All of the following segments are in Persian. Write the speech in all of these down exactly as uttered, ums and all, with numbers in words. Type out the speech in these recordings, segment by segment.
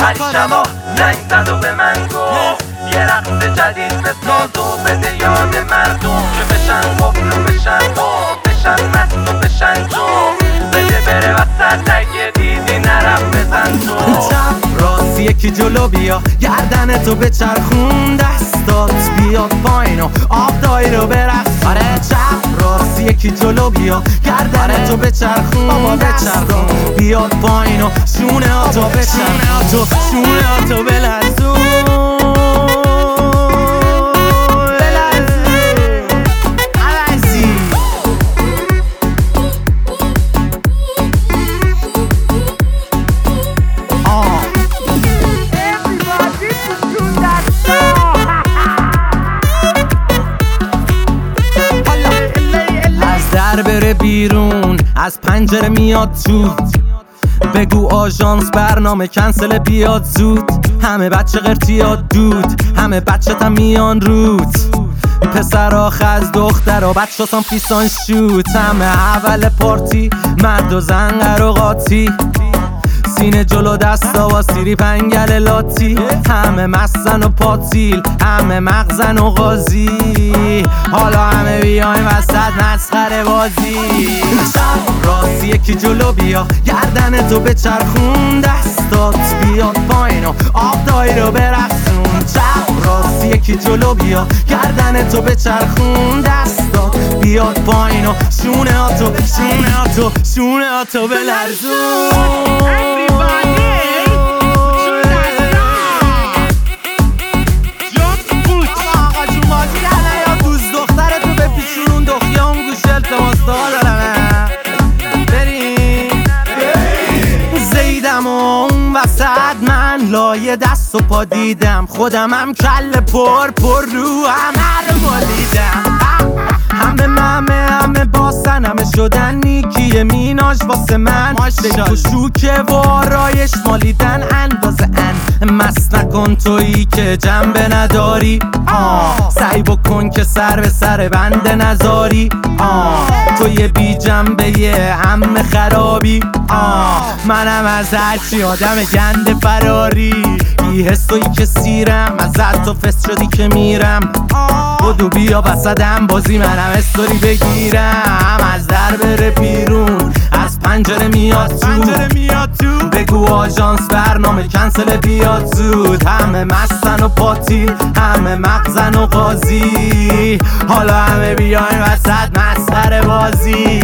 پریشبا زنگ زد و به من گفت یه رقص جدید بساز و بده یاد مردم که بشن قفل و بشن قفل بشن مست و بشن جو بده بره وسط اگه دیدی نرم بزن تو چپ راست یکی جلو بیا گردن تو بچرخون دستات بیاد پایین و آب دایی رو برقص آره چپ راست یکی جلو بیا گردن تو بچرخون بابا بچرخون بیاد پایین و شونه ها تو بچرخون شونه ها تو بلرزون بره بیرون از پنجره میاد تو بگو آژانس برنامه کنسل بیاد زود همه بچه قرتیاد دود همه بچه تا میان روت پسر آخ از دختر و بچه سان فیسان شوت همه اول پارتی مرد و زن و قاطی سینه جلو دستا و سیری پنگل لاتی همه مستن و پاتیل همه مغزن و غازی حالا همه بیایم وسط مسخره بازی چپ راست یکی جلو بیا گردن تو بچرخون دستات بیاد پایین و آب دایی رو برقصون چپ راست یکی جلو بیا گردن تو بچرخون دستات بیاد پایین و شونه ها تو شونه ها تو شونه ها تو بلرزون وسط من لایه دست و پا دیدم خودم هم کل پر پر رو همه رو مالیدم همه همه همه باسن همه شدن نیکی میناش واسه من بگو شوکه و آرایش مالیدن اندازه ان مست نکن تویی که جنبه نداری آه سعی بکن که سر به سر بنده نزاری آه تو یه بی جنبه یه همه خرابی آه منم از هرچی آدم گنده فراری بی حسوی که سیرم ازت تو فست شدی که میرم بدو بیا وسطم بازی منم استوری بگیرم از در بره بیرون از پنجره میاد تو بگو آژانس برنامه کنسل بیاد زود همه مستن و پاتیل همه مغزن و قاضی حالا همه بیاین وسط مسخره بازی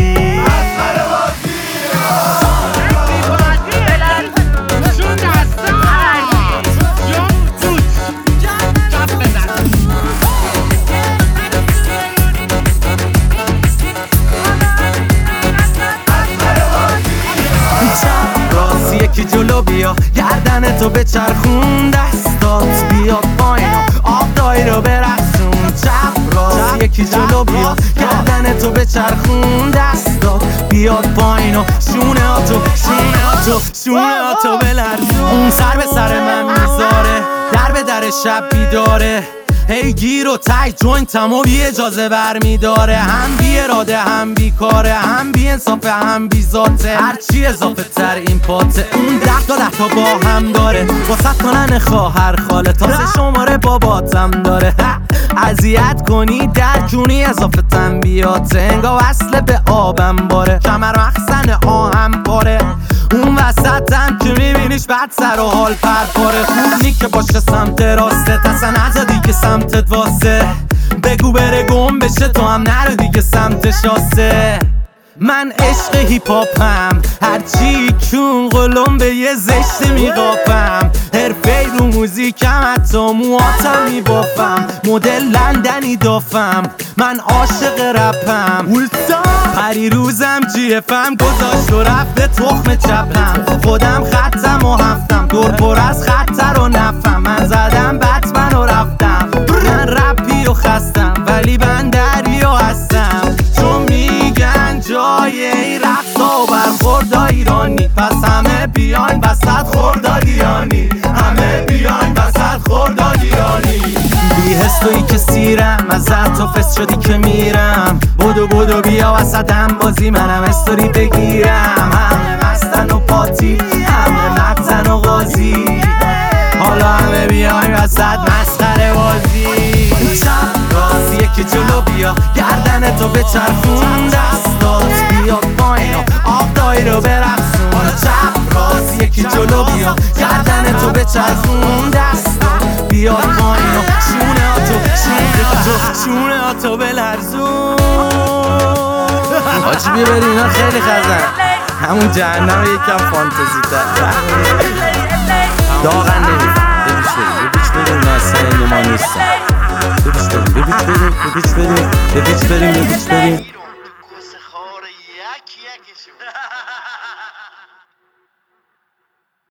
یکی جلو بیا گردن تو بچرخون دستات بیاد پایین آب دایی رو برقصون چپ راست یکی جلو بیا گردن تو بچرخون دستات بیاد پایین و شونه ها تو شونه ها تو شونه ها تو بلرزون اون سر به سر من میذاره در به در شب بیداره هی گیر و تای جوینتم و بی اجازه برمیداره هم بی اراده هم بی کاره هم بی انصافه هم بی ذاته هرچی اضافه تر این پاته اون ده تا ده تا با هم داره واسه کنن خواهر خاله تازه شماره باباتم داره اذیت کنی در جونی اضافه تنبیاته انگا وصله به آبم باره کمر مخزن آهم پاره اون وسطم که میبینیش بعد سر و حال پرپاره خونی که باشه سمت راسته تسا نزدی که سمتت واسه بگو بره گم بشه تو هم نرو دیگه سمت شاسه من عشق هیپاپم هرچی کون قلم به یه زشت میقاپم حرفه رو موزیکم حتی مواتم میبافم مدل لندنی دافم من عاشق رپم پری روزم جی افم گذاشت و رفته تخم چپم خودم خطم و هفتم دور پر از خطر و نفم من زدم بتمن و رفتم من رپی و خستم ولی من دریا هستم چون میگن جای این رقصا و برخوردا ایرانی پس همه بیاین وسط خوردادیانی همه بیاین وسط خوردادیانی بی حس تویی که سیرم ازت تو فست شدی که میرم بدو بدو بیا وسطم بازی منم استوری بگیرم همه مستن و پاتی همه مغزن و غازی وسط مسخره بازی. چپ راست یکی جلو بیا گردن تو بچرخون، دستات بیاد پایین و آب دایی رو برقصون. چپ راست یکی جلو بیا گردن تو بچرخون، دستات بیاد پایین و شونه ها تو شونه ها تو شونه ها تو بلرزون. آجی بیا بریم اینا خیلی خزن، همون جهنم یکم فانتزی تر داغن نمید. ببیش بریم ببیش بریم ناسه ما نیستن. ببیش بریم ببیش بریم ببیش بریم ببیش بریم ببیش بریم